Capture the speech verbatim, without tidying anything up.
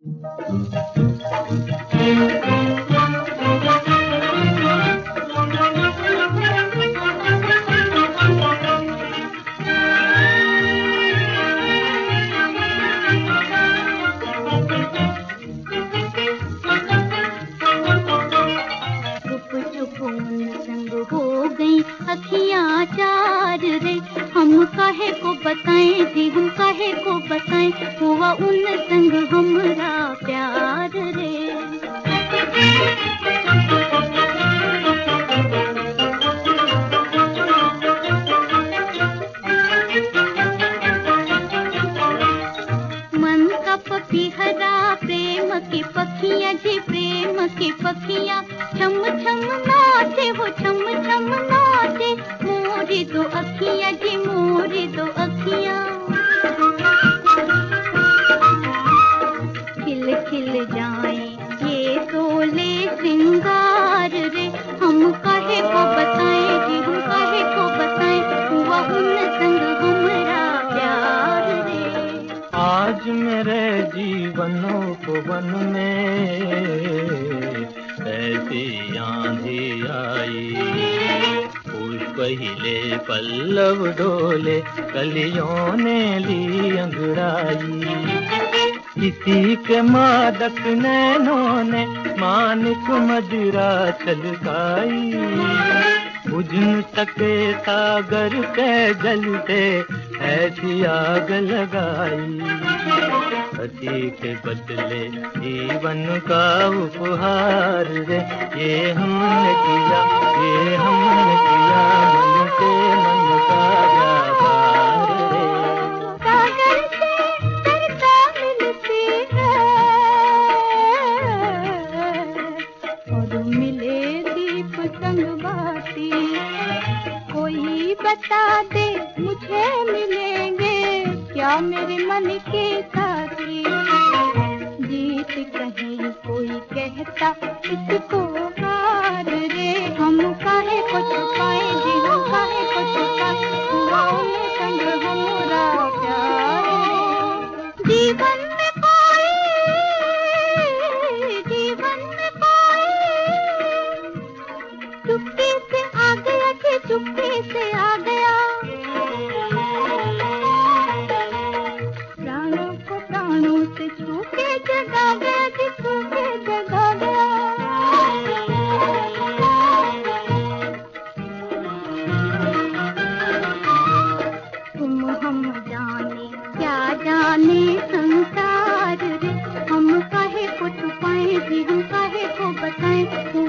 अखियाँ चार रे, हम काहे को बताएं जी, हम काहे को बताएं, हुआ उन संग हमरा प्यार रे। मन का पपीहरा प्रेम की पखियाँ जी, प्रेम की पखियाँ छम छम नाचे, वो छम छम नाचे, मोरी दो अखियाँ जी, मोरी दो अखियाँ। खिल खिल जाएं ये सोले श्रृंगार रे, हम काहे को बताएं जी, हम काहे को बताएं, हुआ उन संग हमरा प्यार रे। आज मेरे जीवनोपवन में ऐसी आंधी आई, पुष्प हिले पल्लव डोले, कलियों ने ली अंगड़ाई। किसी के मादक नैनों ने मानिक मदिरा छलकाई, बुझ न सके सागर के जलते ऐसी आग लगाई। पति के बदले जीवन का उपहार रे, ये हमने किया, ये हमने किया, मन से मन का व्यापार रे। सागर से तरता मिलती है और मिले दीप संग बाती, कोई बता दे मुझे मिलेंगे क्या मेरे मन के साथी। जीत कहीं कोई कहता इसको हार रे, हम काहे को छुपाए जी, हम काहे को छुपाए, हुआ उन संग हमरा प्यार रे। जीवन में पाए, जीवन में पाए, चुप्पी से आ गया कि चुप्पी से आ गया, प्राणों को प्राणों से छू के जगा गया कि छू के जगा गया। तुम हम जाने क्या जाने संसार रे, हम काहे को छुपाएं जी, हम काहे को बताएं।